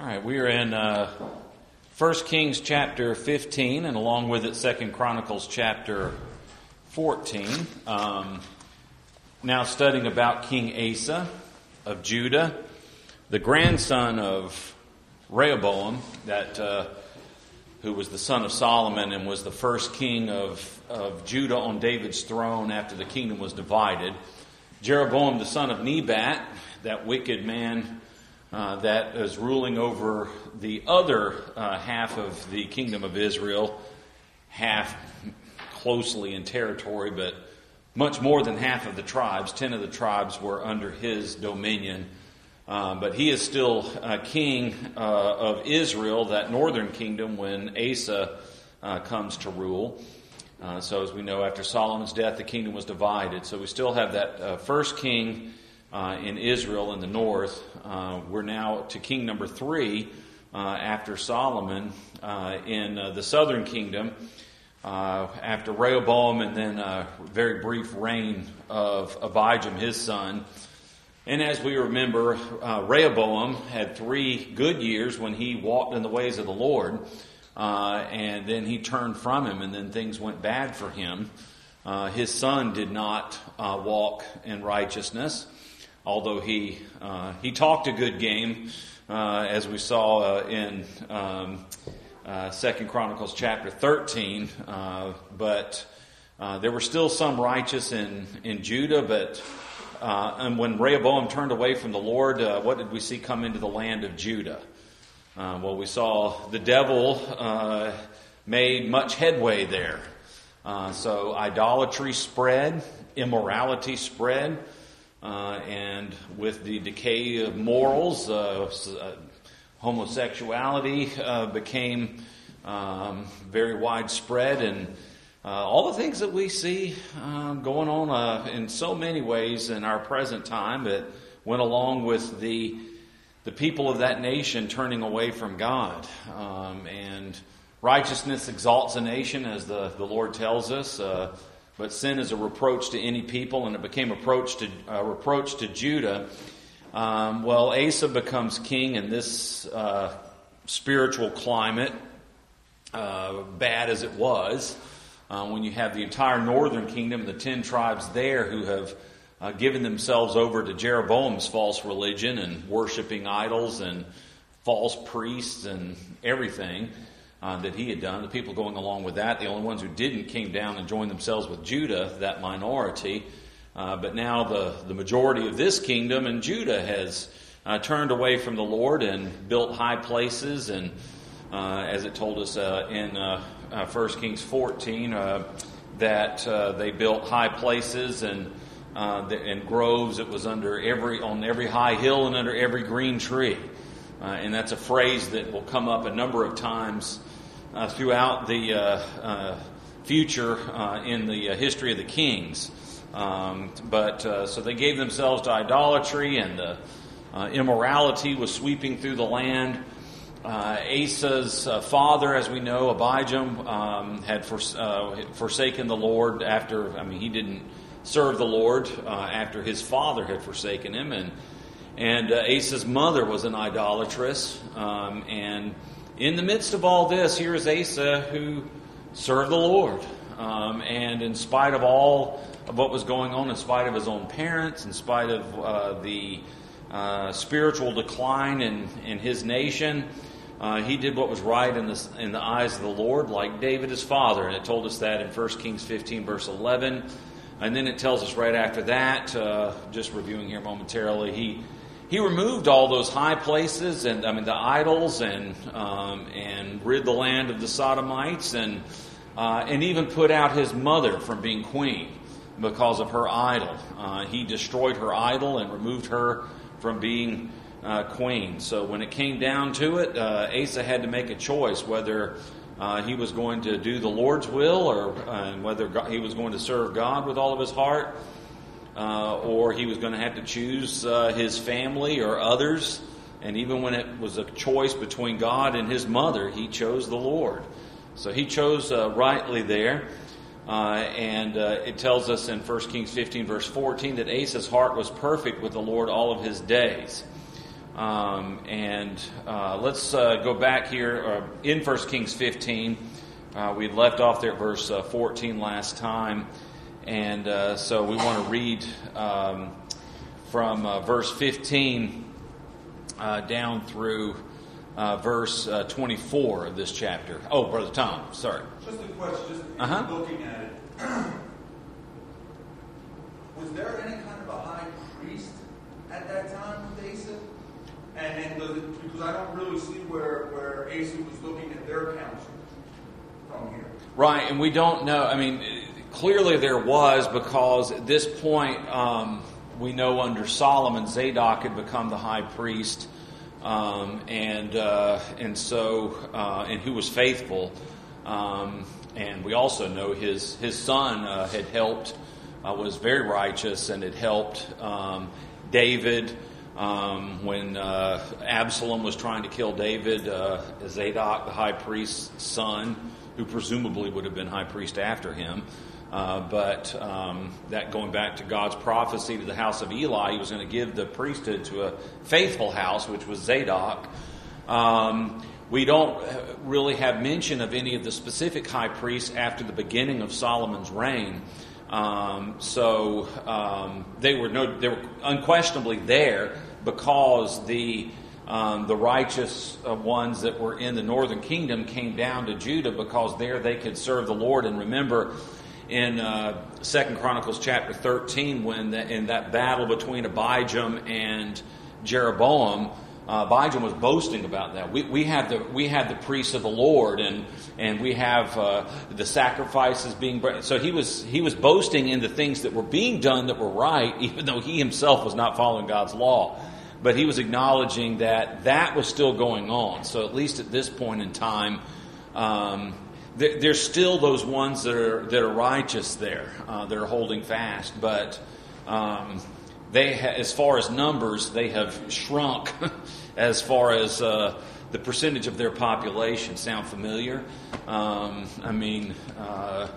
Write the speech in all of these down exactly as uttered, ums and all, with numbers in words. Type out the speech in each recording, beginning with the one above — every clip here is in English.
right, we are in uh, First Kings chapter fifteen, and along with it, Second Chronicles chapter fourteen. Um, now studying about King Asa of Judah, the grandson of Rehoboam, that uh, who was the son of Solomon and was the first king of, of Judah on David's throne after the kingdom was divided. Jeroboam, the son of Nebat, that wicked man uh, that is ruling over the other uh, half of the kingdom of Israel, half closely in territory, but much more than half of the tribes. Ten of the tribes were under his dominion. Uh, but he is still uh, king uh, of Israel, that northern kingdom, when Asa uh, comes to rule. Uh, so as we know, after Solomon's death, the kingdom was divided. So we still have that uh, first king uh, in Israel in the north. Uh, we're now to king number three uh, after Solomon uh, in uh, the southern kingdom, uh, after Rehoboam, and then a very brief reign of Abijam, his son. And as we remember, uh, Rehoboam had three good years when he walked in the ways of the Lord, uh, and then he turned from him, and then things went bad for him. Uh, his son did not uh, walk in righteousness, although he uh, he talked a good game, uh, as we saw uh, in um, uh, Second Chronicles chapter thirteen. Uh, but uh, there were still some righteous in in Judah, but. Uh, and when Rehoboam turned away from the Lord, uh, what did we see come into the land of Judah? Uh, well, we saw the devil uh, made much headway there. Uh, so idolatry spread, immorality spread, uh, and with the decay of morals, uh, homosexuality uh, became um, very widespread, and Uh, all the things that we see uh, going on uh, in so many ways in our present time that went along with the the people of that nation turning away from God. Um, and righteousness exalts a nation, as the, the Lord tells us, uh, but sin is a reproach to any people, and it became a reproach to, uh, reproach to Judah. Um, well, Asa becomes king in this uh, spiritual climate, uh, bad as it was. Uh, when you have the entire northern kingdom, the ten tribes there who have uh, given themselves over to Jeroboam's false religion and worshiping idols and false priests and everything uh, that he had done. The people going along with that, the only ones who didn't came down and joined themselves with Judah, that minority. Uh, but now the, the majority of this kingdom and Judah has uh, turned away from the Lord and built high places, and uh, as it told us uh, in Uh, Uh, First Kings fourteen, uh, that uh, they built high places and uh, the, and groves. It was under every on every high hill and under every green tree, uh, and that's a phrase that will come up a number of times uh, throughout the uh, uh, future uh, in the uh, history of the kings. Um, but uh, so they gave themselves to idolatry, and the uh, immorality was sweeping through the land. Uh, Asa's uh, father, as we know, Abijam, um, had fors- uh, forsaken the Lord after, I mean, he didn't serve the Lord uh, after his father had forsaken him. And and uh, Asa's mother was an idolatress. Um, and in the midst of all this, here is Asa who served the Lord. Um, and in spite of all of what was going on, in spite of his own parents, in spite of uh, the uh, spiritual decline in, in his nation, Uh, he did what was right in the in the eyes of the Lord, like David his father. And it told us that in First Kings fifteen, verse eleven. And then it tells us right after that, uh, just reviewing here momentarily, he he removed all those high places, and I mean the idols, and um, and rid the land of the Sodomites, and uh, and even put out his mother from being queen because of her idol. Uh, he destroyed her idol and removed her from being Uh, queen. So when it came down to it, uh, Asa had to make a choice whether uh, he was going to do the Lord's will, or uh, whether God, he was going to serve God with all of his heart, uh, or he was going to have to choose uh, his family or others. And even when it was a choice between God and his mother, he chose the Lord. So he chose uh, rightly there. Uh, and uh, it tells us in First Kings fifteen, verse fourteen, that Asa's heart was perfect with the Lord all of his days. Um, and uh, let's uh, go back here uh, in First Kings fifteen. Uh, we left off there at verse uh, fourteen last time. And uh, so we want to read um, from uh, verse fifteen uh, down through uh, verse uh, twenty-four of this chapter. Oh, Brother Tom, sorry. Just a question, just uh-huh. looking at it. Was there any kind of a high priest at that time with Asa? And, and was it, because I don't really see where, where Asa was looking at their counsel from here. Right, and we don't know. I mean, clearly there was, because at this point um, we know under Solomon, Zadok had become the high priest, um, and uh, and so uh, and who was faithful, um, and we also know his his son uh, had helped, uh, was very righteous, and had helped um, David um, when uh, Absalom was trying to kill David. Uh, Zadok, the high priest's son, who presumably would have been high priest after him. Uh, but um, that going back to God's prophecy to the house of Eli, he was going to give the priesthood to a faithful house, which was Zadok. Um, we don't really have mention of any of the specific high priests after the beginning of Solomon's reign. Um, so um, they were no, they were unquestionably there because the Um, the righteous uh, ones that were in the northern kingdom came down to Judah because there they could serve the Lord. And remember in uh, Second Chronicles chapter thirteen, when the, in that battle between Abijam and Jeroboam, uh, Abijam was boasting about that. We, we have the we have the priests of the Lord, and and we have uh, the sacrifices being. So he was he was boasting in the things that were being done that were right, even though he himself was not following God's law. But he was acknowledging that that was still going on. So at least at this point in time, um, th- there's still those ones that are that are righteous there, uh, that are holding fast. But um, they, ha- as far as numbers, they have shrunk as far as uh, the percentage of their population. Sound familiar? Um, I mean. Uh,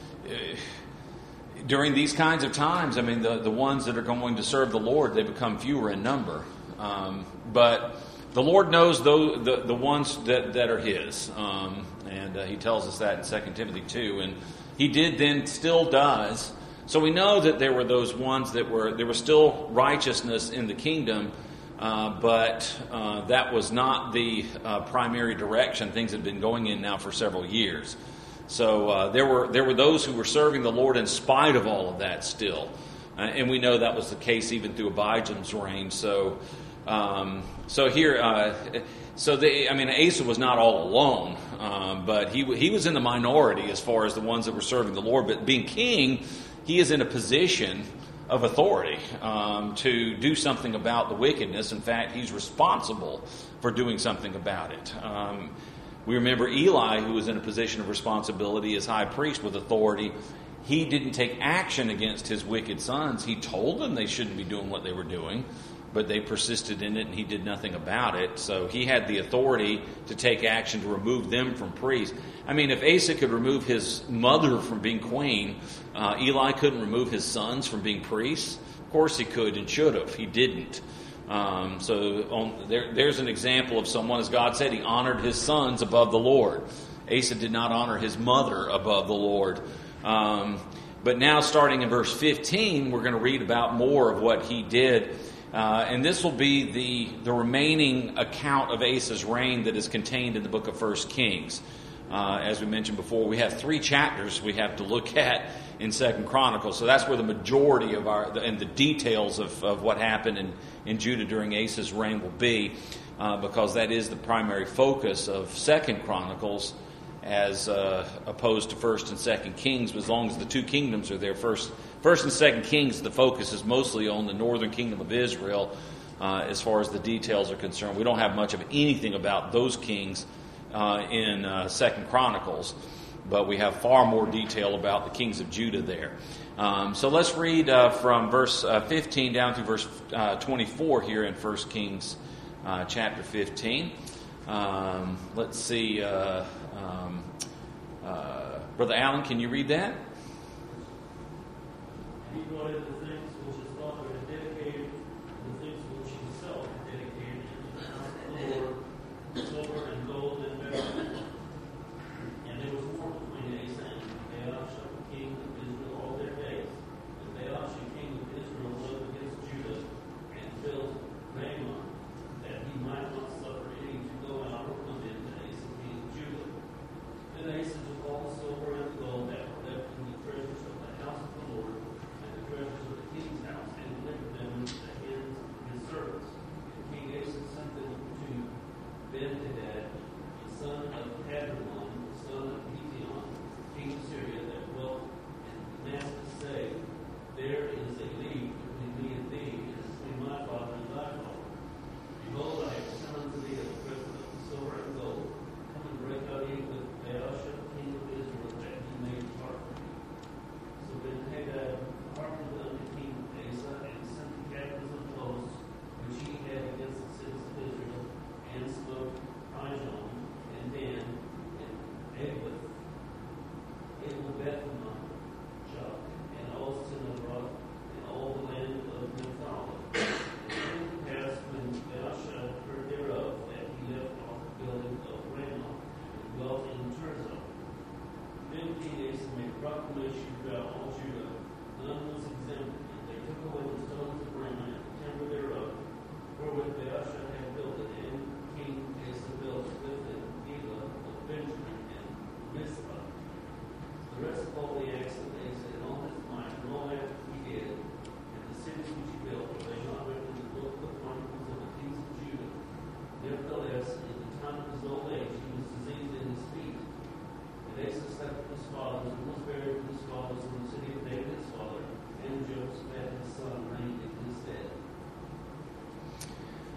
During these kinds of times, I mean, the, the ones that are going to serve the Lord, they become fewer in number. Um, but the Lord knows those, the, the ones that, that are His. Um, and uh, He tells us that in Second Timothy two. And He did then, still does. So we know that there were those ones that were, there was still righteousness in the kingdom. Uh, but uh, that was not the uh, primary direction things had been going in now for several years. So uh, there were there were those who were serving the Lord in spite of all of that still. Uh, and we know that was the case even through Abijam's reign. So um, so here, uh, so they, I mean, Asa was not all alone, um, but he he was in the minority as far as the ones that were serving the Lord. But being king, he is in a position of authority um, to do something about the wickedness. In fact, he's responsible for doing something about it. Um, We remember Eli, who was in a position of responsibility as high priest with authority. He didn't take action against his wicked sons. He told them they shouldn't be doing what they were doing, but they persisted in it and he did nothing about it. So he had the authority to take action to remove them from priests. I mean, if Asa could remove his mother from being queen, uh, Eli couldn't remove his sons from being priests. Of course he could and should have. He didn't. Um, so on, there, there's an example of someone, as God said, he honored his sons above the Lord. Asa did not honor his mother above the Lord. Um, but now starting in verse fifteen, we're going to read about more of what he did. Uh, and this will be the, the remaining account of Asa's reign that is contained in the book of First Kings. Uh, as we mentioned before, we have three chapters we have to look at in Second Chronicles. So that's where the majority of our, and the details of, of what happened in, in Judah during Asa's reign will be, uh, because that is the primary focus of Second Chronicles as uh, opposed to First and Second Kings. As long as the two kingdoms are there, First, First and Second Kings, the focus is mostly on the northern kingdom of Israel uh, as far as the details are concerned. We don't have much of anything about those kings Uh, in uh, Second Chronicles, but we have far more detail about the kings of Judah there. Um, so let's read uh, from verse uh, fifteen down through verse uh, twenty-four here in First Kings uh, chapter fifteen. Um, let's see, uh, um, uh, Brother Allen, can you read that? He wanted the things which his father had dedicated, and the things which himself had dedicated to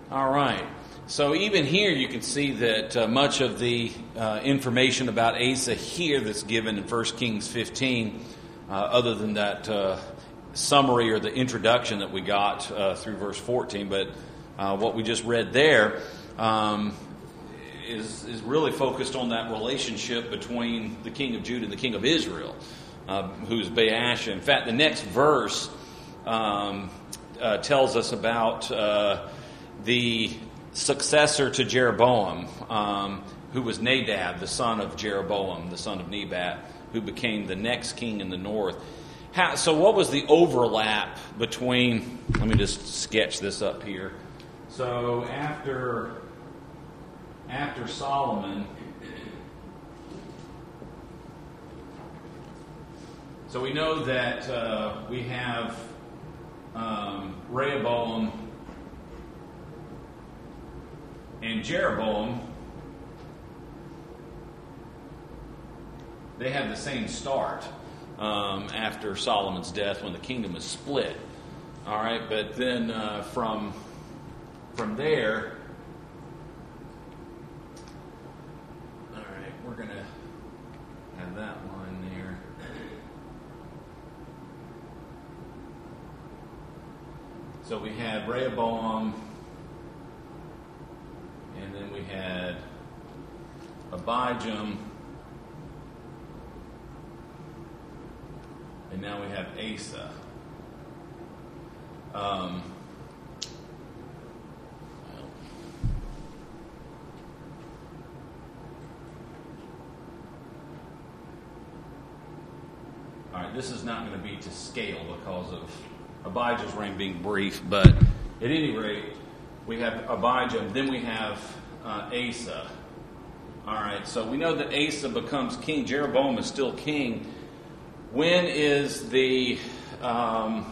All right. So even here you can see that uh, much of the uh, information about Asa here that's given in First Kings fifteen, uh, other than that uh, summary or the introduction that we got uh, through verse fourteen, but uh, what we just read there um, is, is really focused on that relationship between the king of Judah and the king of Israel, uh, who's Baasha. In fact, the next verse um, uh, tells us about uh, the successor to Jeroboam, um, who was Nadab, the son of Jeroboam, the son of Nebat, who became the next king in the north. How, so what was the overlap between, let me just sketch this up here. So after, after Solomon, so we know that uh, we have um, Rehoboam and Jeroboam. They have the same start um, after Solomon's death when the kingdom is split. All right, but then uh, from from there, all right, we're going to have that line there. So we had Rehoboam, and then we had Abijam, and now we have Asa. Um, well, all right, this is not going to be to scale because of Abijah's reign being brief, but at any rate, we have Abijah, then we have uh, Asa. All right, so we know that Asa becomes king. Jeroboam is still king. When is the um,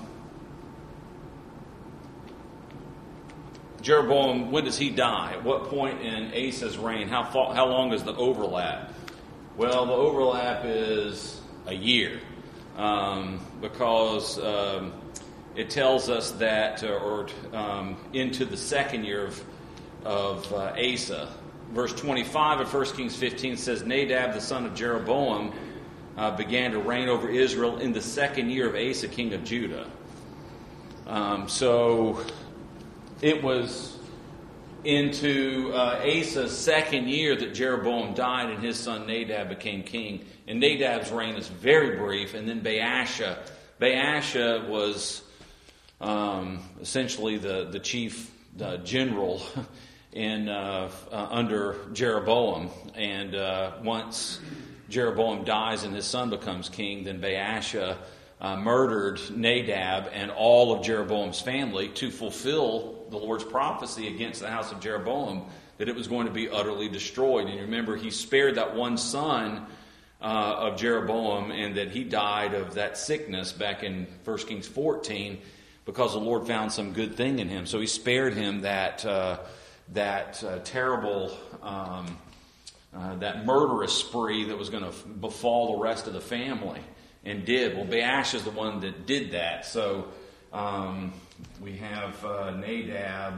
Jeroboam? When does he die? At what point in Asa's reign? How far, how long is the overlap? Well, the overlap is a year, um, because um, it tells us that, uh, or um, into the second year of of uh, Asa. Verse twenty-five of First Kings fifteen says, Nadab, the son of Jeroboam, uh, began to reign over Israel in the second year of Asa, king of Judah. Um, so it was into uh, Asa's second year that Jeroboam died and his son Nadab became king. And Nadab's reign is very brief. And then Baasha. Baasha was um, essentially the, the chief uh, general in uh, uh, under Jeroboam, and uh, once Jeroboam dies and his son becomes king, then Baasha uh, murdered Nadab and all of Jeroboam's family to fulfill the Lord's prophecy against the house of Jeroboam that it was going to be utterly destroyed. And you remember, he spared that one son uh, of Jeroboam, and that he died of that sickness back in First Kings fourteen because the Lord found some good thing in him. So he spared him that uh, that uh, terrible, um, uh, that murderous spree that was going to f- befall the rest of the family, and did. Well, Baasha is the one that did that. So um, we have uh, Nadab,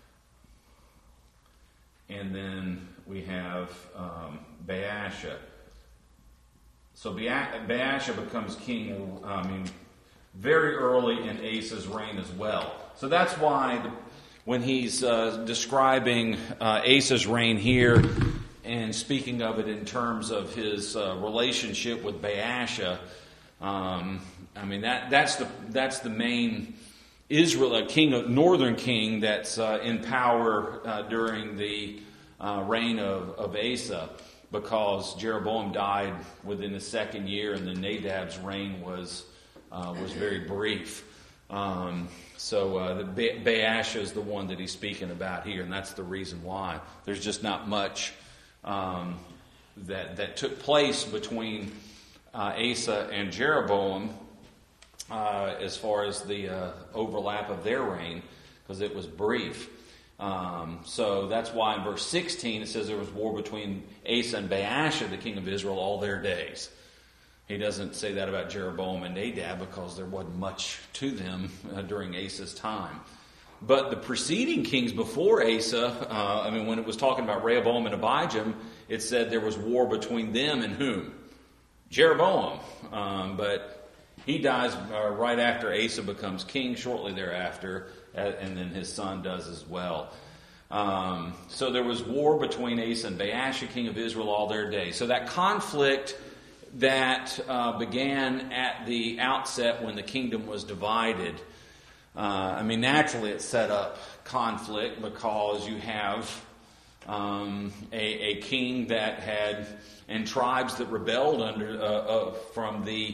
and then we have um, Baasha. So Ba- Baasha becomes king, I mean, very early in Asa's reign as well. So that's why the when he's uh, describing uh, Asa's reign here and speaking of it in terms of his uh, relationship with Baasha, um, I mean that that's the that's the main Israel, a king of northern king that's uh, in power uh, during the uh, reign of, of Asa, because Jeroboam died within the second year, and then Nadab's reign was uh, was very brief. Um, so uh, the ba- Baasha is the one that he's speaking about here, and that's the reason why. There's just not much um, that that took place between uh, Asa and Jeroboam uh, as far as the uh, overlap of their reign, because it was brief. Um, so that's why in verse sixteen it says there was war between Asa and Baasha, the king of Israel, all their days. He doesn't say that about Jeroboam and Nadab because there wasn't much to them uh, during Asa's time. but the preceding kings before Asa, uh, I mean, when it was talking about Rehoboam and Abijam, it said there was war between them and whom? Jeroboam. Um, but he dies uh, right after Asa becomes king, shortly thereafter, and then his son does as well. Um, so there was war between Asa and Baasha, king of Israel, all their days. So that conflict that uh, began at the outset when the kingdom was divided, uh, I mean, naturally it set up conflict because you have um, a, a king that had, and tribes that rebelled under uh, uh, from the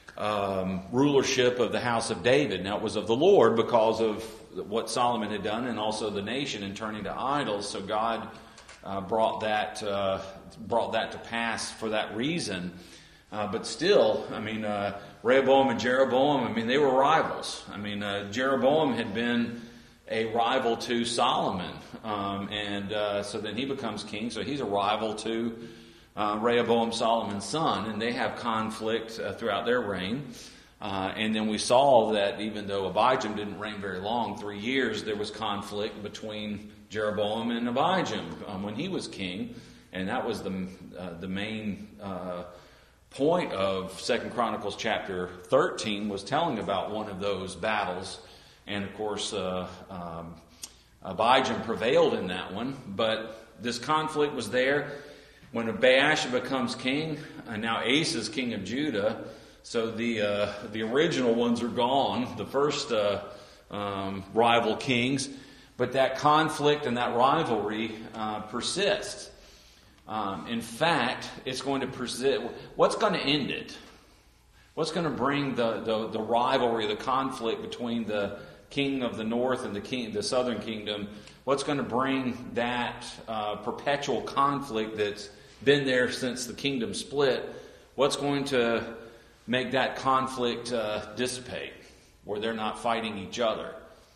um, rulership of the house of David. Now it was of the Lord because of what Solomon had done, and also the nation in turning to idols. So God uh, brought that uh, brought that to pass for that reason. Uh, but still, I mean, uh, Rehoboam and Jeroboam, I mean, they were rivals. I mean, uh, Jeroboam had been a rival to Solomon, um, and uh, so then he becomes king. So he's a rival to uh, Rehoboam, Solomon's son, and they have conflict uh, throughout their reign. Uh, and then we saw that even though Abijam didn't reign very long, three years, there was conflict between Jeroboam and Abijam um, when he was king, and that was the uh, the main uh, point of Second Chronicles chapter thirteen, was telling about one of those battles, and of course uh, um, Abijam prevailed in that one, but this conflict was there when Baasha becomes king, and now Asa is king of Judah. So the uh, the original ones are gone, the first uh, um, rival kings, but that conflict and that rivalry uh, persists. Um, in fact, it's going to persist. What's going to end it? What's going to bring the, the, the rivalry, the conflict between the king of the north and the king, the southern kingdom? What's going to bring that uh, perpetual conflict that's been there since the kingdom split? What's going to make that conflict uh, dissipate, where they're not fighting each other?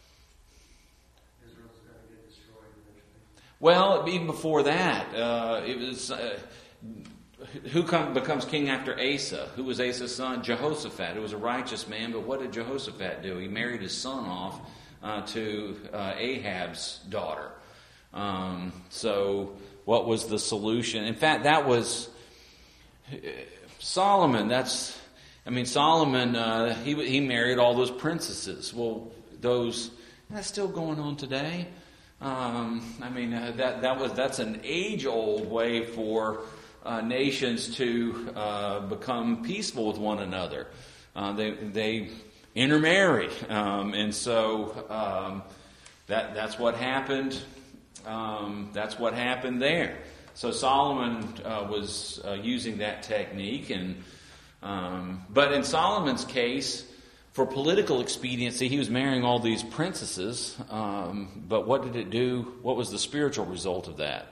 Israel's going to get destroyed eventually. Well, even before that, uh, it was uh, who come, becomes king after Asa? Who was Asa's son? Jehoshaphat, who was a righteous man. But what did Jehoshaphat do? He married his son off uh, to uh, Ahab's daughter. Um, so, what was the solution? In fact, that was Solomon. That's I mean, Solomon, uh, he he married all those princesses. Well, those, that's still going on today. Um, I mean, uh, that that was that's an age-old way for uh, nations to uh, become peaceful with one another. Uh, they they intermarry, um, and so um, that that's what happened. Um, that's what happened there. So Solomon uh, was uh, using that technique, and Um, but in Solomon's case, for political expediency, he was marrying all these princesses. Um, but what did it do? What was the spiritual result of that?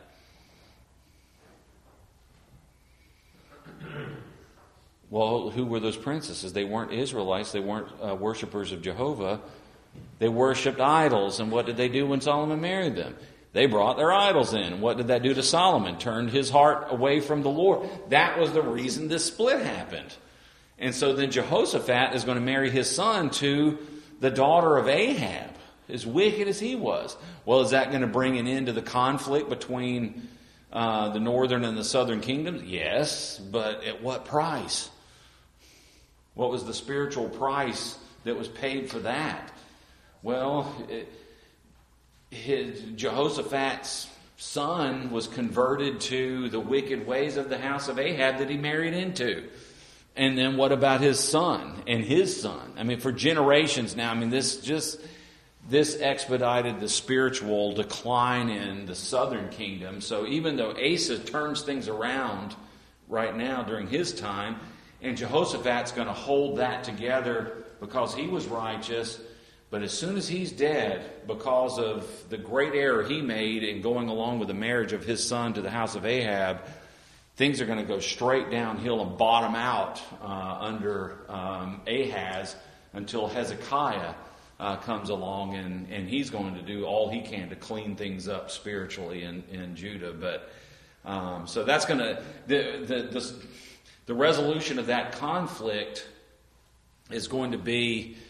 Well, who were those princesses? They weren't Israelites. They weren't uh, worshipers of Jehovah. They worshipped idols. And what did they do when Solomon married them? They brought their idols in. What did that do to Solomon? Turned his heart away from the Lord. That was the reason this split happened. And so then Jehoshaphat is going to marry his son to the daughter of Ahab, as wicked as he was. Well, is that going to bring an end to the conflict between uh, the northern and the southern kingdoms? Yes, but at what price? What was the spiritual price that was paid for that? Well, it, his, Jehoshaphat's son was converted to the wicked ways of the house of Ahab that he married into. And then what about his son and his son? I mean, for generations now, I mean, this just, this expedited the spiritual decline in the southern kingdom. So even though Asa turns things around right now during his time, and Jehoshaphat's going to hold that together because he was righteous, but as soon as he's dead, because of the great error he made in going along with the marriage of his son to the house of Ahab, things are going to go straight downhill and bottom out uh, under um, Ahaz until Hezekiah uh, comes along, and, and he's going to do all he can to clean things up spiritually in, in Judah. But um, so that's going to the, the the the resolution of that conflict is going to be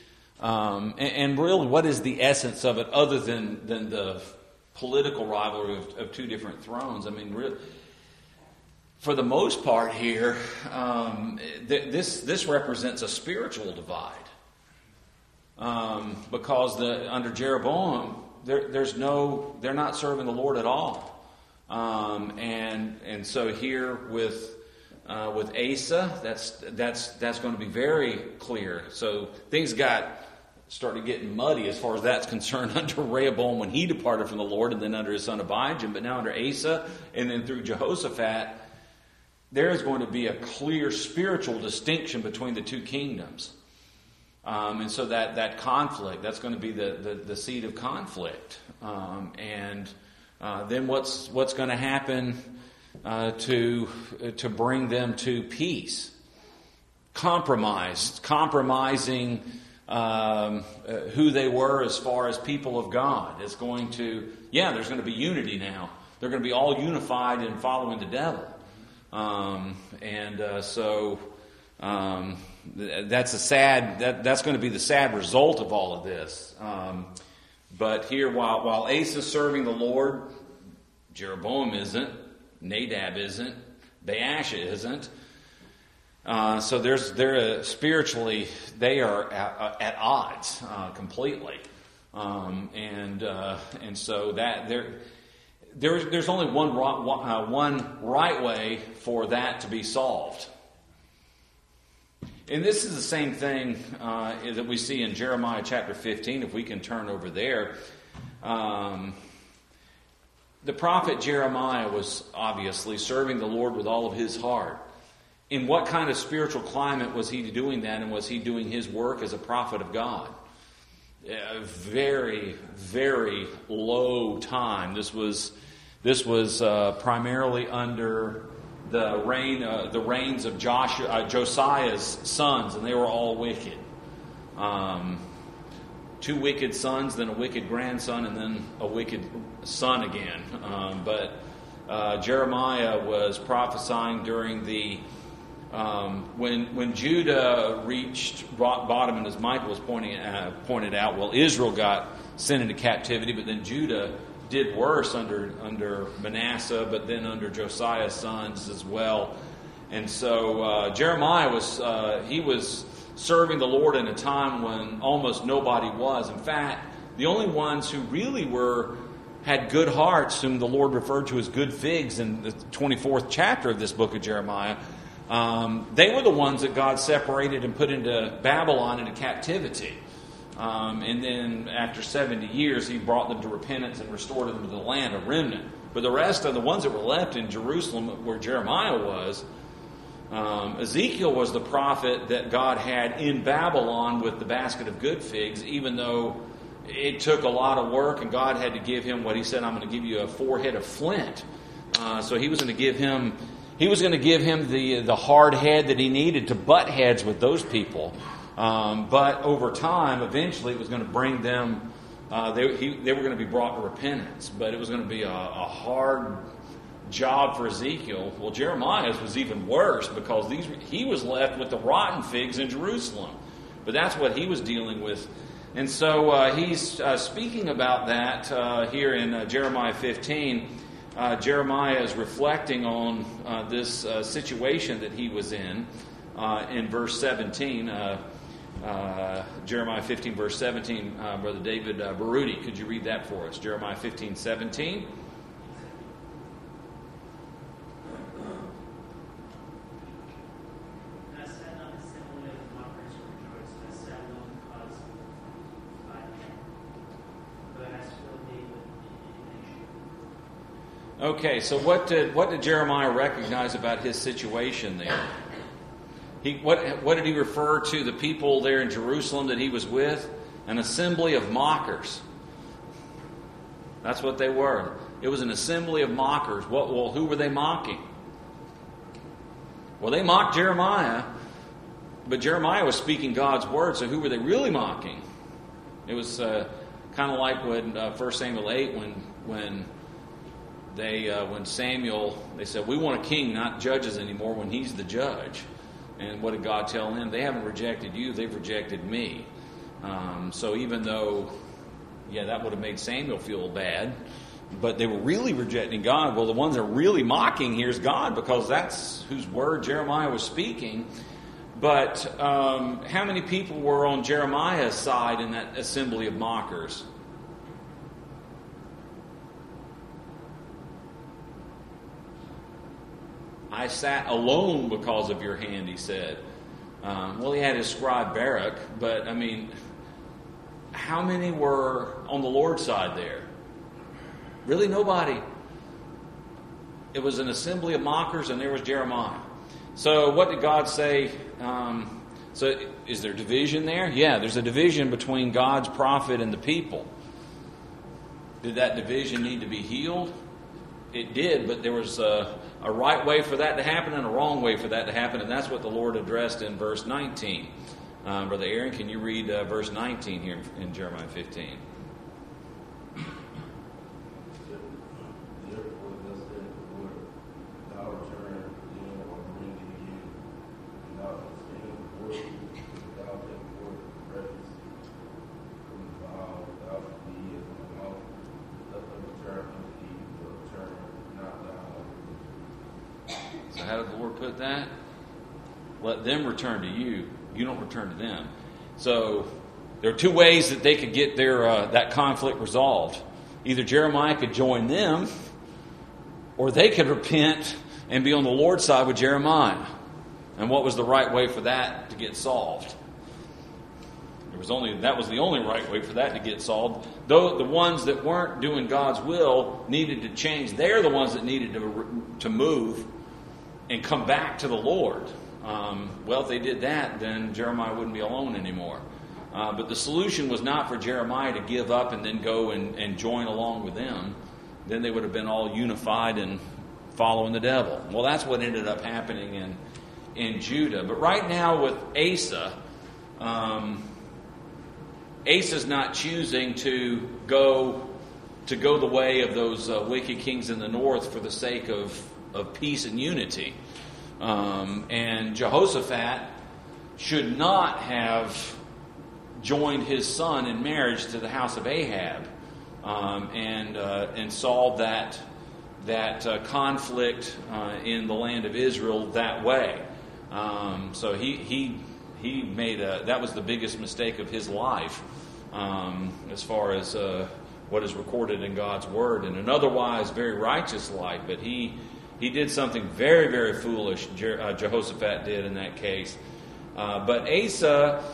Um, and, and really, what is the essence of it other than, than the political rivalry of, of two different thrones? I mean, really, for the most part here, um, th- this this represents a spiritual divide. Um, because the under Jeroboam, there, there's no, they're not serving the Lord at all. Um, and and so here with uh, with Asa, that's that's that's going to be very clear. So things got started getting muddy as far as that's concerned under Rehoboam when he departed from the Lord, and then under his son Abijah, but now under Asa, and then through Jehoshaphat, there is going to be a clear spiritual distinction between the two kingdoms. Um, and so that, that conflict, that's going to be the, the, the seed of conflict. Um, and uh, then what's what's going to happen uh, to to bring them to peace? Compromise, compromising um, uh, who they were as far as people of God. It's going to, yeah, there's going to be unity now. They're going to be all unified in following the devil. Um, and uh, so um, that's a sad. That, that's going to be the sad result of all of this. Um, but here, while while Asa's serving the Lord, Jeroboam isn't. Nadab isn't. Baasha isn't. Uh, so there's they're uh, spiritually they are at, at odds uh, completely, um, and uh, and so that there there's there's only one uh, one right way for that to be solved, and this is the same thing uh, that we see in Jeremiah chapter fifteen. If we can turn over there, um, the prophet Jeremiah was obviously serving the Lord with all of his heart. In what kind of spiritual climate was he doing that, and was he doing his work as a prophet of God? A very, very low time. This was this was uh, primarily under the reign uh, the reigns of Joshua, uh, Josiah's sons, and they were all wicked. Um, two wicked sons, then a wicked grandson, and then a wicked son again. Um, but uh, Jeremiah was prophesying during the Um, when when Judah reached rock bottom, and as Michael was pointing uh, pointed out, well, Israel got sent into captivity, but then Judah did worse under under Manasseh, but then under Josiah's sons as well. And so uh, Jeremiah was uh, he was serving the Lord in a time when almost nobody was. In fact, the only ones who really were had good hearts, whom the Lord referred to as good figs in the twenty-fourth chapter of this book of Jeremiah. Um, they were the ones that God separated and put into Babylon into captivity. Um, and then after seventy years, he brought them to repentance and restored them to the land, a remnant. But the rest of the ones that were left in Jerusalem, where Jeremiah was, um, Ezekiel was the prophet that God had in Babylon with the basket of good figs, even though it took a lot of work and God had to give him what he said, I'm going to give you a forehead of flint. Uh, so he was going to give him... He was going to give him the the hard head that he needed to butt heads with those people. Um, but over time, eventually, it was going to bring them, uh, they, he, they were going to be brought to repentance. But it was going to be a, a hard job for Ezekiel. Well, Jeremiah's was even worse because these he was left with the rotten figs in Jerusalem. But that's what he was dealing with. And so uh, he's uh, speaking about that uh, here in uh, Jeremiah fifteen. Uh, Jeremiah is reflecting on uh, this uh, situation that he was in uh, in verse seventeen. Uh, uh, Jeremiah fifteen, verse seventeen. Uh, Brother David uh, Baruti, could you read that for us? Jeremiah fifteen, seventeen. Okay, so what did what did Jeremiah recognize about his situation there? He what what did he refer to the people there in Jerusalem that he was with? An assembly of mockers. That's what they were. It was an assembly of mockers. What? Well, who were they mocking? Well, they mocked Jeremiah, but Jeremiah was speaking God's word. So who were they really mocking? It was uh, kind of like when uh, First Samuel eight, when when. They, uh, when Samuel, they said, we want a king, not judges anymore, when he's the judge. And what did God tell them? They haven't rejected you, they've rejected me. Um, so even though, yeah, that would have made Samuel feel bad, but they were really rejecting God. Well, the ones that are really mocking here is God, because that's whose word Jeremiah was speaking. But um, how many people were on Jeremiah's side in that assembly of mockers? I sat alone because of your hand, he said. Um, well, he had his scribe Baruch, but I mean, how many were on the Lord's side there? Really nobody. It was an assembly of mockers, and there was Jeremiah. So what did God say? Um, so is there division there? Yeah, there's a division between God's prophet and the people. Did that division need to be healed? It did, but there was a, a right way for that to happen and a wrong way for that to happen, and that's what the Lord addressed in verse nineteen. Um, Brother Aaron, can you read uh, verse nineteen here in, in Jeremiah fifteen? Therefore, thus saith the Lord, thou return again or bring it again, and thou stand before me, and thou take forth the presence from the vow, thou shalt be as my mouth, let them return unto thee, but return not thou unto me. So how did the Lord put that? Let them return to you. You don't return to them. So there are two ways that they could get their uh, that conflict resolved. Either Jeremiah could join them, or they could repent and be on the Lord's side with Jeremiah. And what was the right way for that to get solved? There was only that was the only right way for that to get solved. Though the ones that weren't doing God's will needed to change. They're the ones that needed to to move and come back to the Lord. Um, well, if they did that, then Jeremiah wouldn't be alone anymore. Uh, but the solution was not for Jeremiah to give up and then go and, and join along with them. Then they would have been all unified and following the devil. Well, that's what ended up happening in in Judah. But right now with Asa, um, Asa's not choosing to go to go the way of those uh, wicked kings in the north for the sake of, of peace and unity. Um, and Jehoshaphat should not have joined his son in marriage to the house of Ahab um, and uh, and solved that that uh, conflict uh, in the land of Israel that way. Um, so he he he made a that was the biggest mistake of his life um, as far as uh, what is recorded in God's word, and an otherwise very righteous life, but he. He did something very, very foolish, Je- uh, Jehoshaphat did in that case. Uh, but Asa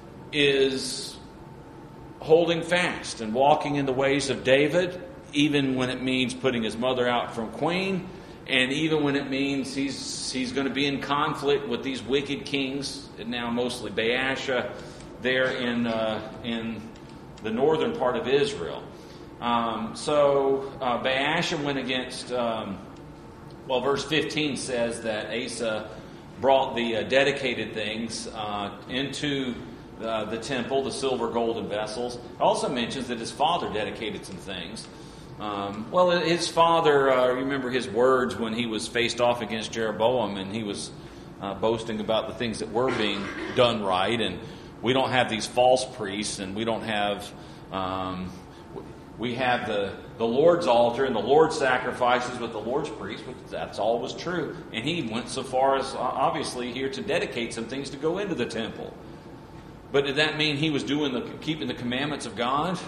is holding fast and walking in the ways of David, even when it means putting his mother out from queen, and even when it means he's he's going to be in conflict with these wicked kings, now mostly Baasha, there in, uh, in the northern part of Israel. Um, so uh, Baasha went against... Um, Well, verse fifteen says that Asa brought the uh, dedicated things uh, into uh, the temple, the silver, golden vessels. It also mentions that his father dedicated some things. Um, well, his father, uh, remember his words when he was faced off against Jeroboam, and he was uh, boasting about the things that were being done right, and we don't have these false priests, and we don't have... Um, We have the, the Lord's altar and the Lord's sacrifices with the Lord's priests, which that's all was true. And he went so far as, obviously, here to dedicate some things to go into the temple. But did that mean he was doing the keeping the commandments of God?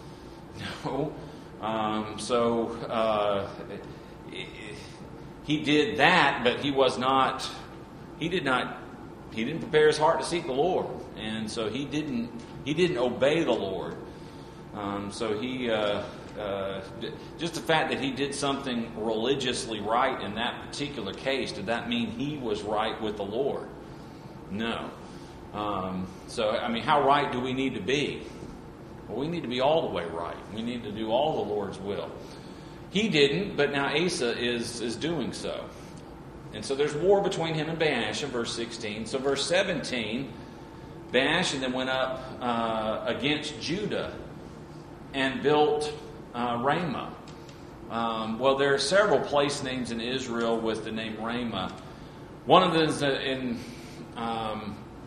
No. Um, so uh, he did that, but he was not. He did not. He didn't prepare his heart to seek the Lord, and so he didn't. He didn't obey the Lord. Um, so he, uh, uh, just the fact that he did something religiously right in that particular case, did that mean he was right with the Lord? No. Um, so, I mean, how right do we need to be? Well, we need to be all the way right. We need to do all the Lord's will. He didn't, but now Asa is, is doing so. And so there's war between him and Baasha, verse sixteen. So verse seventeen, Baasha then went up uh, against Judah and built uh, Ramah. Um, well, there are several place names in Israel with the name Ramah. One of them is in um,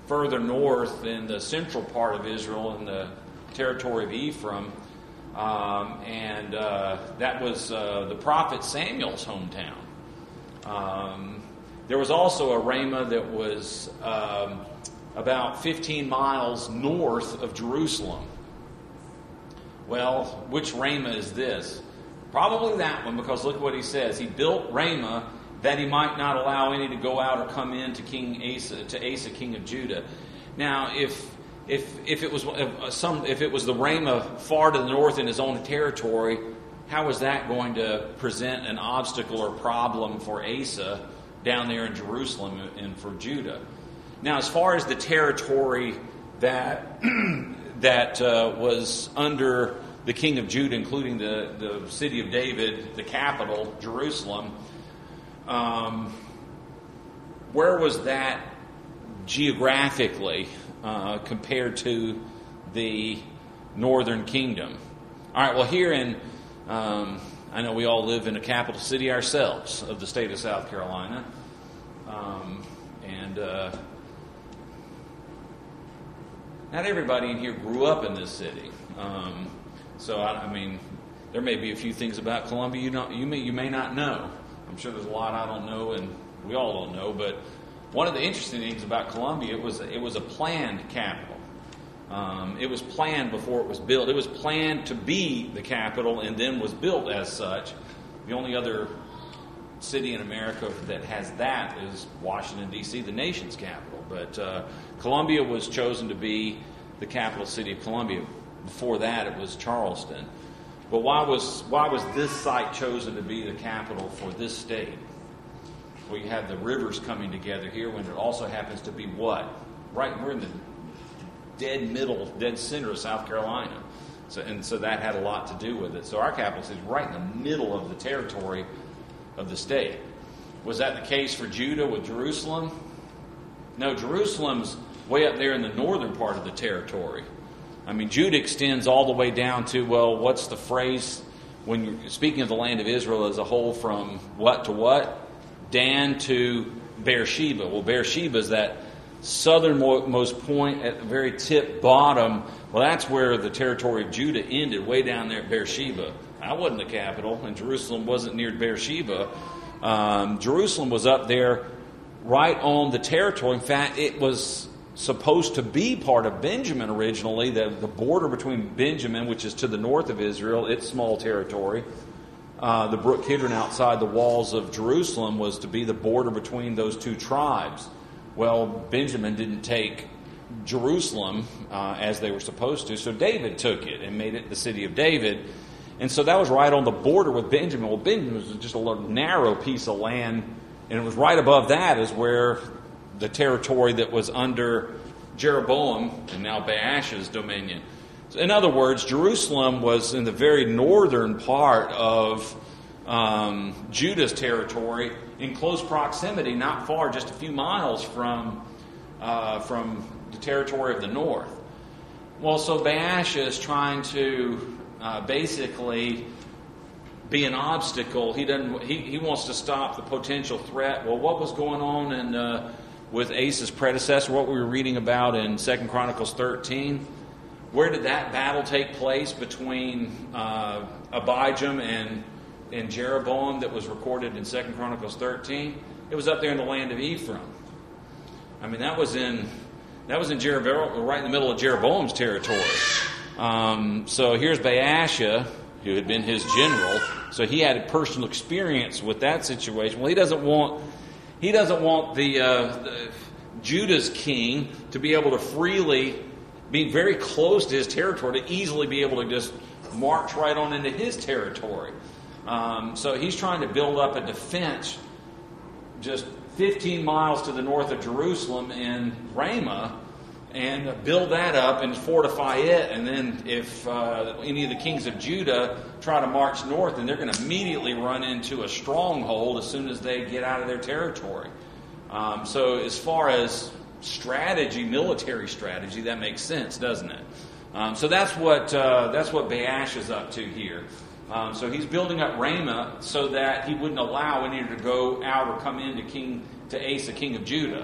further north in the central part of Israel in the territory of Ephraim. Um, and uh, that was uh, the prophet Samuel's hometown. Um, there was also a Ramah that was um, about fifteen miles north of Jerusalem. Well, which Ramah is this? Probably that one, because look what he says. He built Ramah that he might not allow any to go out or come in to King Asa, to Asa, king of Judah. Now, if if if it was if some if it was the Ramah far to the north in his own territory, how was that going to present an obstacle or problem for Asa down there in Jerusalem and for Judah? Now, as far as the territory that that uh, was under the king of Judah, including the, the city of David, the capital, Jerusalem, um, where was that geographically uh, compared to the northern kingdom? All right, well, here in, um, I know we all live in a capital city ourselves of the state of South Carolina, um, and uh, not everybody in here grew up in this city. Um, so, I, I mean, there may be a few things about Columbia you don't, you may you may not know. I'm sure there's a lot I don't know, and we all don't know. But one of the interesting things about Columbia, it was it was a planned capital. Um, it was planned before it was built. It was planned to be the capital, and then was built as such. The only other city in America that has that is Washington, D C, the nation's capital. But uh, Columbia was chosen to be the capital city of Columbia. Before that, it was Charleston. But why was why was this site chosen to be the capital for this state? Well, you have the rivers coming together here, when it also happens to be what? Right, we're in the dead middle, dead center of South Carolina. So, and so that had a lot to do with it. So our capital city is right in the middle of the territory of the state. Was that the case for Judah with Jerusalem? No, Jerusalem's way up there in the northern part of the territory. I mean, Judah extends all the way down to, well, what's the phrase when you're speaking of the land of Israel as a whole, from what to what? Dan to Beersheba. Well, Beersheba is that southernmost point at the very tip bottom. Well, that's where the territory of Judah ended, way down there at Beersheba. That wasn't the capital, and Jerusalem wasn't near Beersheba. Um, Jerusalem was up there right on the territory. In fact, it was supposed to be part of Benjamin originally, the, the border between Benjamin, which is to the north of Israel, its small territory. Uh, the brook Kidron outside the walls of Jerusalem was to be the border between those two tribes. Well, Benjamin didn't take Jerusalem uh, as they were supposed to, so David took it and made it the city of David. And so that was right on the border with Benjamin. Well, Benjamin was just a little narrow piece of land, and it was right above that is where the territory that was under Jeroboam and now Baasha's dominion. So in other words, Jerusalem was in the very northern part of um, Judah's territory, in close proximity, not far, just a few miles from uh, from the territory of the north. Well, so Baasha is trying to uh, basically be an obstacle. He doesn't. He, he wants to stop the potential threat. Well, what was going on in uh, with Asa's predecessor? What we were reading about in Second Chronicles thirteen. Where did that battle take place between uh, Abijam and and Jeroboam that was recorded in Second Chronicles thirteen? It was up there in the land of Ephraim. I mean, that was in that was in Jeroboam, right in the middle of Jeroboam's territory. Um, so here's Baasha, who had been his general. So he had a personal experience with that situation. Well, he doesn't want he doesn't want the, uh, the Judah's king to be able to freely be very close to his territory, to easily be able to just march right on into his territory. Um, so he's trying to build up a defense just fifteen miles to the north of Jerusalem in Ramah, and build that up and fortify it. And then if uh, any of the kings of Judah try to march north, then they're going to immediately run into a stronghold as soon as they get out of their territory. Um, so as far as strategy, military strategy, that makes sense, doesn't it? Um, so that's what uh, that's what Baasha is up to here. Um, so he's building up Ramah so that he wouldn't allow any to go out or come into King to Asa, king of Judah.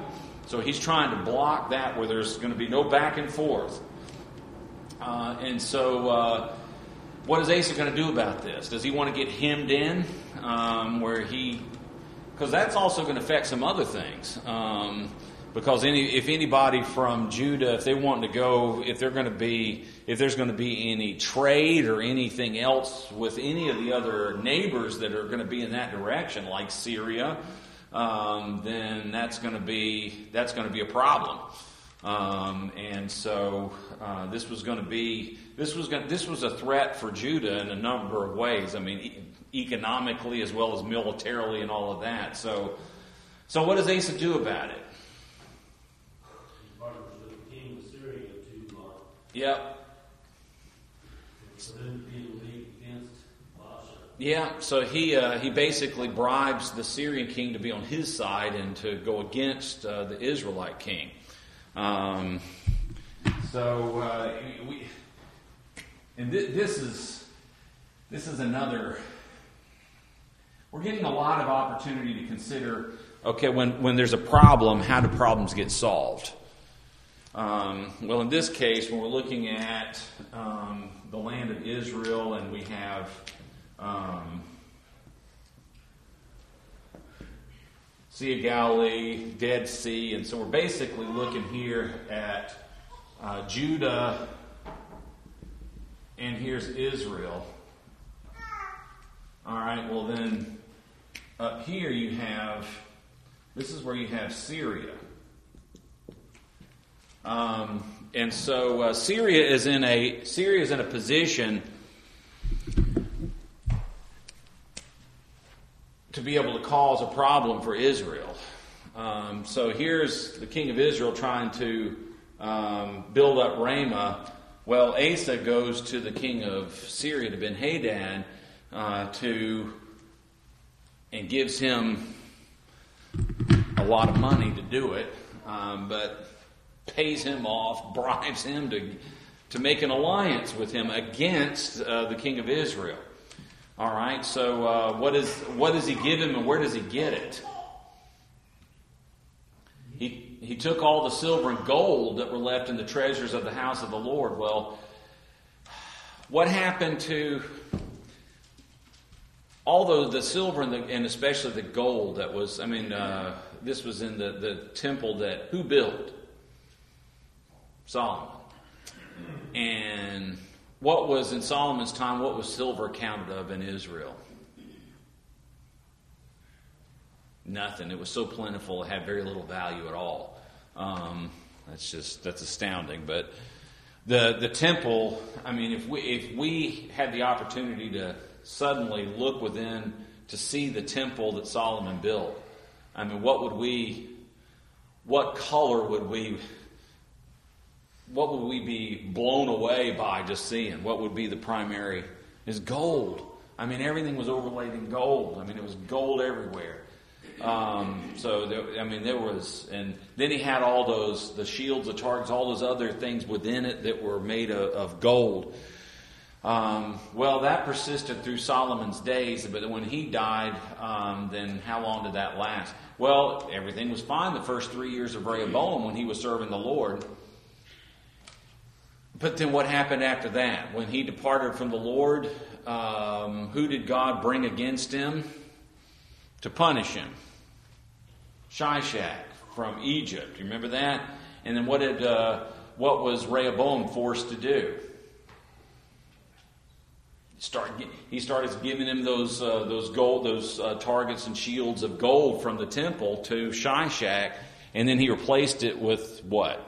So he's trying to block that where there's going to be no back and forth. Uh, and so uh, what is Asa going to do about this? Does he want to get hemmed in um, where he... Because that's also going to affect some other things. Um, because any, if anybody from Judah, if they want to go, if they're going to be, if there's going to be any trade or anything else with any of the other neighbors that are going to be in that direction, like Syria, um, then that's going to be that's going to be a problem. Um, and so uh, this was going to be this was going this was a threat for Judah in a number of ways. I mean, e- economically as well as militarily and all of that. So, so what does Asa do about it? He partners with the king of Syria to uh, Yep. for them to be in league against Baasha. Yeah. So he uh, he basically bribes the Syrian king to be on his side and to go against uh, the Israelite king. Um, so uh, we and th- this is this is another. We're getting a lot of opportunity to consider, okay, when, when there's a problem, how do problems get solved? Um, well, in this case, when we're looking at um, the land of Israel and we have um, Sea of Galilee, Dead Sea, and so we're basically looking here at uh, Judah, and here's Israel. All right, well then, up here you have, this is where you have Syria. Um, and so uh, Syria is in a Syria is in a position to be able to cause a problem for Israel. Um, so here's the king of Israel trying to um, build up Ramah. Well, Asa goes to the king of Syria, to Ben-Hadad, Uh, to and gives him a lot of money to do it, um, but pays him off, bribes him to to make an alliance with him against uh, the king of Israel. All right, so uh, what is what does he give him, and where does he get it? He he took all the silver and gold that were left in the treasures of the house of the Lord. Well, what happened to all the, the silver and, the, and especially the gold that was, I mean, uh, this was in the, the temple that, who built? Solomon. And what was, in Solomon's time, what was silver counted of in Israel? Nothing. It was so plentiful, it had very little value at all. Um, that's just, that's astounding. But the the temple, I mean, if we if we had the opportunity to suddenly look within to see the temple that Solomon built, I mean, what would we, what color would we, what would we be blown away by just seeing? What would be the primary? Is gold. I mean, everything was overlaid in gold. I mean, it was gold everywhere. Um, so, there, I mean, there was, and then he had all those, the shields, the targets, all those other things within it that were made of, of gold. Um, well, that persisted through Solomon's days, but when he died, um, then how long did that last? Well, everything was fine the first three years of Rehoboam when he was serving the Lord. But then what happened after that? When he departed from the Lord, um, who did God bring against him to punish him? Shishak from Egypt. You remember that? And then what did uh, what was Rehoboam forced to do? Start, he started giving him those uh, those gold, those uh, targets and shields of gold from the temple to Shishak, and then he replaced it with what?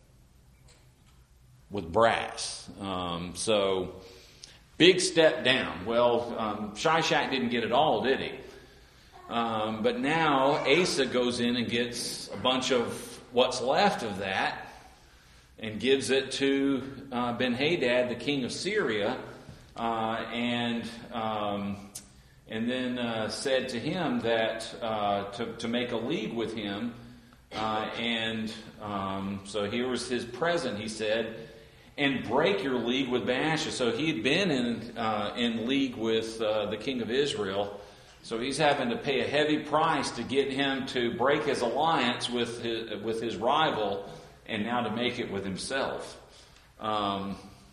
With brass. Um, so, big step down. Well, um, Shishak didn't get it all, did he? Um, but now Asa goes in and gets a bunch of what's left of that and gives it to uh, Ben-Hadad, the king of Syria. Uh, and um, and then uh, said to him that uh, to, to make a league with him. Uh, and um, so here was his present, he said, and break your league with Baasha. So he had been in uh, in league with uh, the king of Israel So he's having to pay a heavy price to get him to break his alliance with his, with his rival, and now to make it with himself. Um,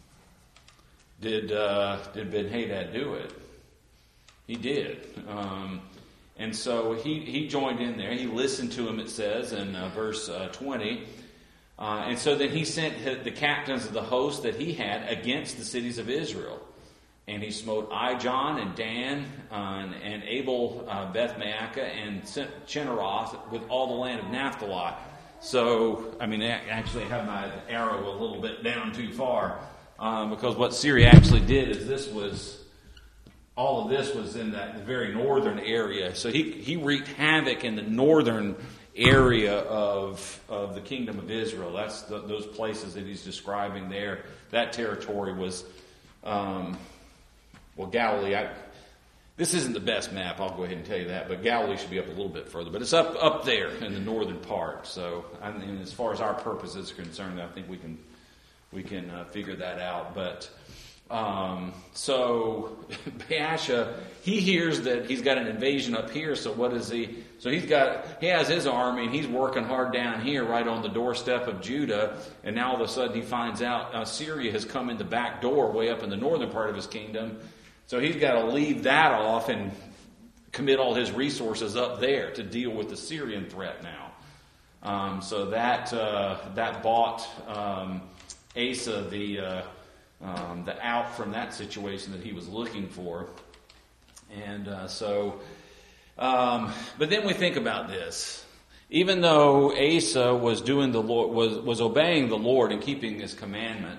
did uh, did Ben-Hadad do it? He did. Um, and so he, he joined in there. He listened to him, it says, in uh, verse uh, twenty. Uh, and so then he sent the captains of the host that he had against the cities of Israel. And he smote Ijon and Dan uh, and, and Abel uh, Beth-Maacah and Chinneroth with all the land of Naphtali. So, I mean, I actually have my arrow a little bit down too far um, because what Syria actually did is this was, all of this was in that very northern area. So he, he wreaked havoc in the northern area of of the kingdom of Israel. That's the, those places that he's describing there. That territory was... Um, Well, Galilee, I, this isn't the best map, I'll go ahead and tell you that, but Galilee should be up a little bit further. But it's up up there in the northern part. So, I mean, as far as our purposes are concerned, I think we can we can uh, figure that out. But um, so Baasha, he hears that he's got an invasion up here. So what is he? So he's got he has his army and he's working hard down here, right on the doorstep of Judah. And now all of a sudden he finds out uh, Syria has come in the back door, way up in the northern part of his kingdom. So he's got to leave that off and commit all his resources up there to deal with the Syrian threat now. Um, so that uh, that bought um, Asa the uh, um, the out from that situation that he was looking for. And uh, so, um, but then we think about this. Even though Asa was doing the Lord, was was obeying the Lord and keeping His commandment,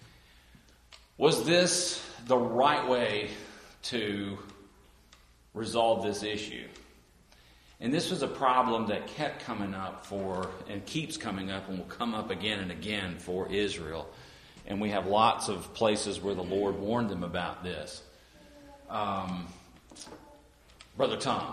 was this the right way to resolve this issue? And this was a problem that kept coming up for, and keeps coming up, and will come up again and again for Israel. And we have lots of places where the Lord warned them about this. Um, Brother Tom.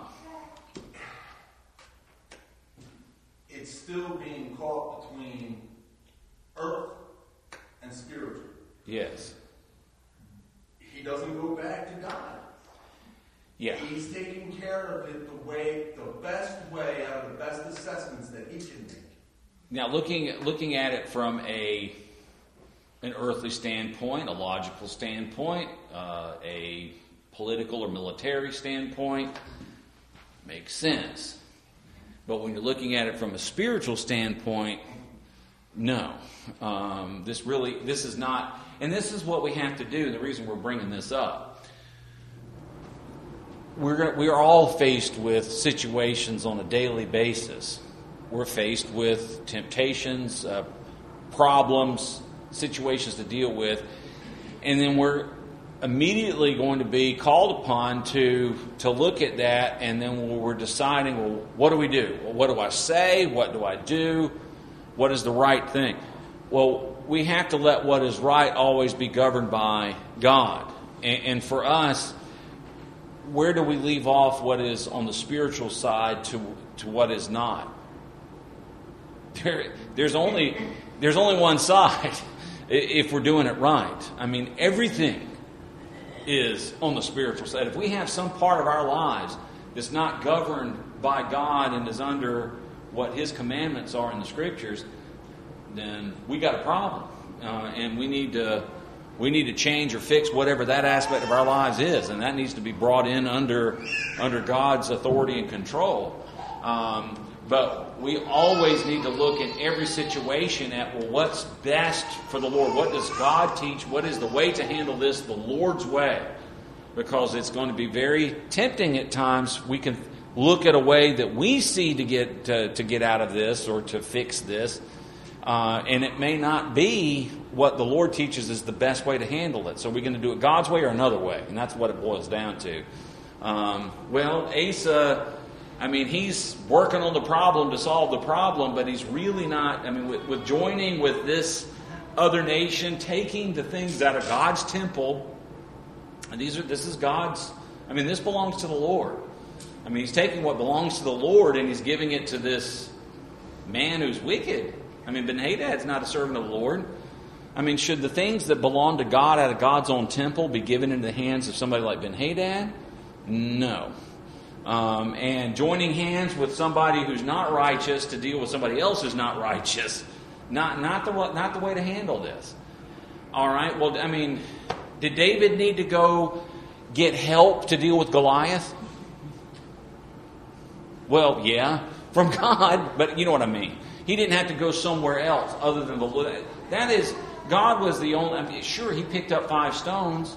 It's still being caught between earth and spiritual. Yes. He doesn't go back to God. Yeah. He's taking care of it the way, the best way, out of the best assessments that he can make. Now, looking looking at it from a an earthly standpoint, a logical standpoint, uh, a political or military standpoint, makes sense. But when you're looking at it from a spiritual standpoint, no. Um, this really, this is not, and this is what we have to do. The reason we're bringing this up, we're we are all faced with situations on a daily basis. We're faced with temptations, uh, problems, situations to deal with, and then we're immediately going to be called upon to to look at that, and then we're deciding, well, what do we do? Well, what do I say? What do I do? What is the right thing? Well, we have to let what is right always be governed by God. And, and for us, where do we leave off what is on the spiritual side to to what is not? There, there's only there's only one side if we're doing it right. I mean, everything is on the spiritual side. If we have some part of our lives that's not governed by God and is under what His commandments are in the Scriptures, then we got a problem, uh, and we need to we need to change or fix whatever that aspect of our lives is, and that needs to be brought in under under God's authority and control. Um, but we always need to look in every situation at, well, what's best for the Lord? What does God teach? What is the way to handle this the Lord's way? Because it's going to be very tempting at times. We can look at a way that we see to get to, to get out of this or to fix this, uh, and it may not be what the Lord teaches is the best way to handle it. So we're going to do it God's way or another way, and that's what it boils down to. Um, well, Asa, I mean, he's working on the problem to solve the problem, but he's really not, I mean, with, with joining with this other nation, taking the things out of God's temple, and these are, this is God's, I mean, this belongs to the Lord. I mean, he's taking what belongs to the Lord and he's giving it to this man who's wicked. I mean, Ben-Hadad's not a servant of the Lord. I mean, should the things that belong to God out of God's own temple be given into the hands of somebody like Ben-Hadad? No. Um, and joining hands with somebody who's not righteous to deal with somebody else who's not righteous, not not the not the way to handle this. All right. Well, I mean, did David need to go get help to deal with Goliath? Well, yeah, from God, but you know what I mean. He didn't have to go somewhere else other than the Lord. That is, God was the only. I mean, sure, he picked up five stones.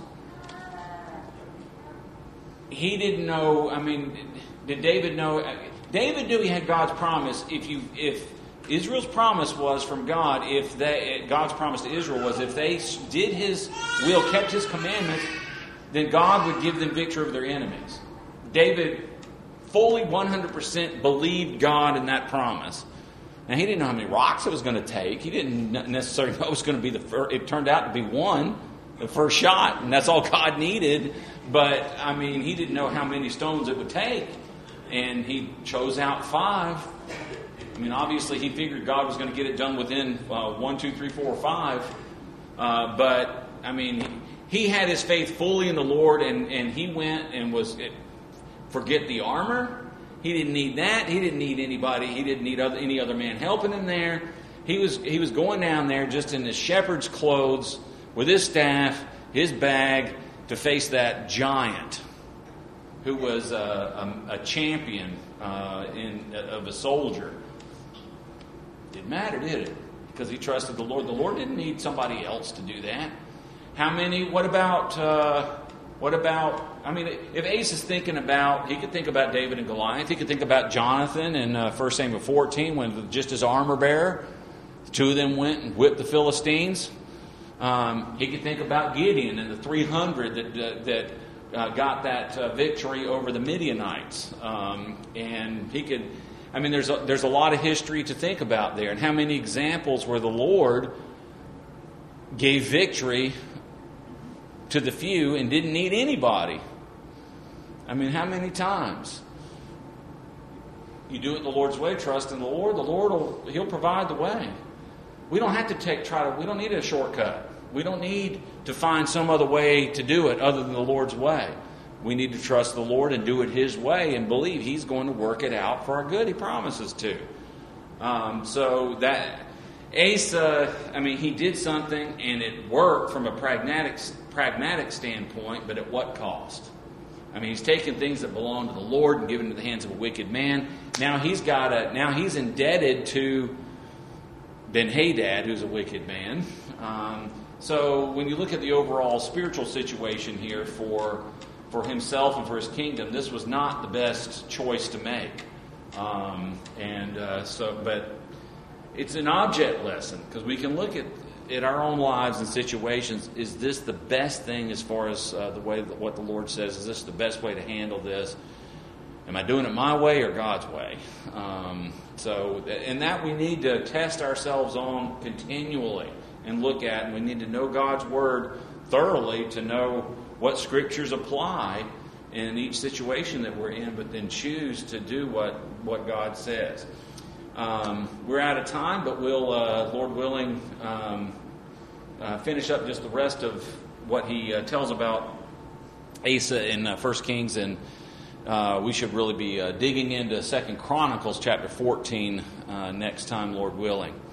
He didn't know. I mean, did David know? David knew he had God's promise. If you, if Israel's promise was from God, if they, God's promise to Israel was if they did His will, kept His commandments, then God would give them victory over their enemies. David fully one hundred percent believed God in that promise. Now, he didn't know how many rocks it was going to take. He didn't necessarily know it was going to be the first. It turned out to be one, the first shot, and that's all God needed. But, I mean, he didn't know how many stones it would take. And he chose out five. I mean, obviously, he figured God was going to get it done within uh, one, two, three, four, five. Uh, but, I mean, he had his faith fully in the Lord, and, and he went and was, forget the armor. He didn't need that. He didn't need anybody. He didn't need other, any other man helping him there. He was he was going down there just in his shepherd's clothes with his staff, his bag, to face that giant who was a, a, a champion uh, in of a soldier. Didn't matter, did it? Because he trusted the Lord. The Lord didn't need somebody else to do that. How many? What about? Uh, what about? I mean, if Asa is thinking about, he could think about David and Goliath. He could think about Jonathan in uh, First Samuel fourteen, when just his armor bearer, the two of them went and whipped the Philistines. Um, he could think about Gideon and the three hundred that uh, that uh, got that uh, victory over the Midianites. Um, and he could, I mean, there's a, there's a lot of history to think about there. And how many examples where the Lord gave victory to the few and didn't need anybody. I mean, how many times? You do it the Lord's way, trust in the Lord. The Lord will, He'll provide the way. We don't have to take, try to, we don't need a shortcut. We don't need to find some other way to do it other than the Lord's way. We need to trust the Lord and do it His way and believe He's going to work it out for our good. He promises to. Um, so that, Asa, I mean, he did something and it worked from a pragmatic pragmatic standpoint, but at what cost? I mean, he's taken things that belong to the Lord and given into the hands of a wicked man. Now he's got a. Now he's indebted to Ben-Hadad, who's a wicked man. Um, so when you look at the overall spiritual situation here for for himself and for his kingdom, this was not the best choice to make. Um, and uh, so, but it's an object lesson because we can look at. In our own lives and situations, is this the best thing as far as uh, the way that what the Lord says? Is this the best way to handle this? Am I doing it my way or God's way? Um, so, and that we need to test ourselves on continually and look at, and we need to know God's Word thoroughly to know what Scriptures apply in each situation that we're in, but then choose to do what, what God says. Um, we're out of time, but we'll, uh, Lord willing, um, uh, finish up just the rest of what he uh, tells about Asa in uh, First Kings, and uh, we should really be uh, digging into Second Chronicles chapter fourteen uh, next time, Lord willing.